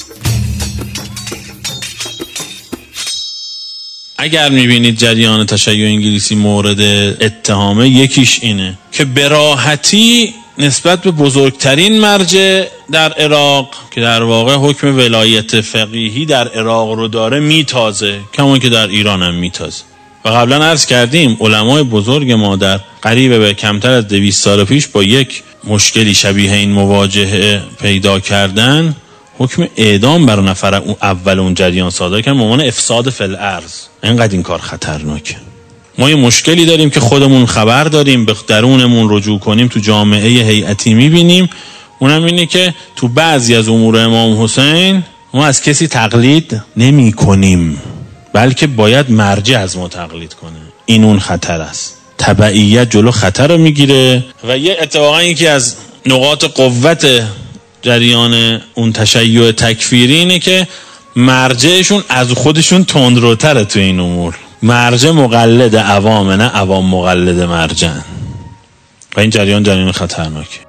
اگر میبینید جریان تشیع انگلیسی مورد اتهامه، یکیش اینه که به راحتی نسبت به بزرگترین مرجع در عراق که در واقع حکم ولایت فقیهی در عراق رو داره میتازه، کما که در ایران هم میتازه. و قبلا عرض کردیم علمای بزرگ ما در قریب به کمتر از 200 سال پیش با یک مشکلی شبیه این مواجهه پیدا کردن، حکم اعدام بر نفر اون جریان صادر کردن به عنوان افساد فی الارض. اینقدر این کار خطرناکه. ما یه مشکلی داریم که خودمون خبر داریم، به درونمون رجوع کنیم، تو جامعه هیئتی میبینیم. اونم اینه که تو بعضی از امور امام حسین ما از کسی تقلید نمی کنیم، بلکه باید مرجع از ما تقلید کنه. این اون خطر است. تبعیت جلو خطر رو میگیره. و یه اتفاقا یکی از نقاط قوت جریان اون تشیع تکفیری اینه که مرجعشون از خودشون تندروتره تو این امور. مرجع مقلد عوامه، نه عوام مقلد مرجع. و این جریان خطرناکه.